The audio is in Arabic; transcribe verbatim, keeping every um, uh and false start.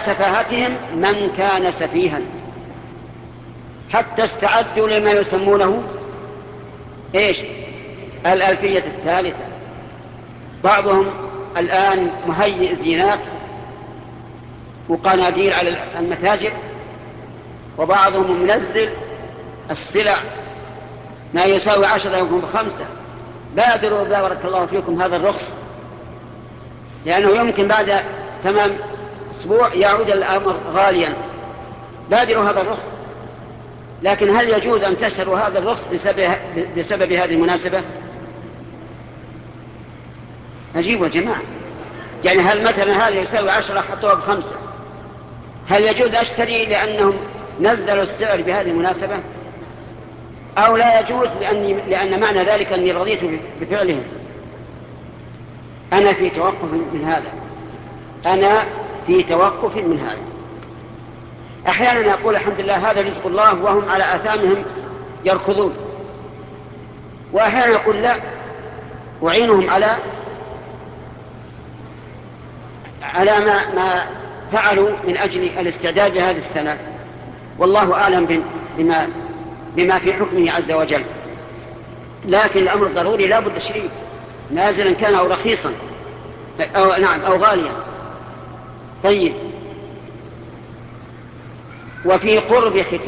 سفاهتهم من كان سفيها، حتى استعدوا لما يسمونه إيش؟ الألفية الثالثة. بعضهم الآن مهيئ زينات وقناديل على المتاجر، وبعضهم منزل السلع ما يساوي عشرة يكون بخمسة. بادروا بارك الله فيكم هذا الرخص، لأنه يمكن بعد تمام أسبوع يعود الأمر غاليا. بادروا هذا الرخص. لكن هل يجوز أن تشتروا هذا الرخص بسبب, بسبب هذه المناسبة؟ أجيبوا يا جماعة، يعني هل مثلا هذا يساوي عشرة حطوها بخمسة، هل يجوز أشتري لأنهم نزلوا السعر بهذه المناسبة، أو لا يجوز لأني لأن معنى ذلك أني رضيت بفعلهم؟ أنا في توقف من هذا، أنا في توقف من هذا. أحيانا أقول الحمد لله هذا رزق الله وهم على آثامهم يركضون، وأحيانا أقول لا، أعينهم على على ما, ما فعلوا من أجل الاستعداد لهذه السنة، والله أعلم بما, بما في حكمه عز وجل. لكن الأمر ضروري لا بد تشريع، نازلا كان أو رخيصا أو نعم أو غاليا. طيب، وفي قرب ختام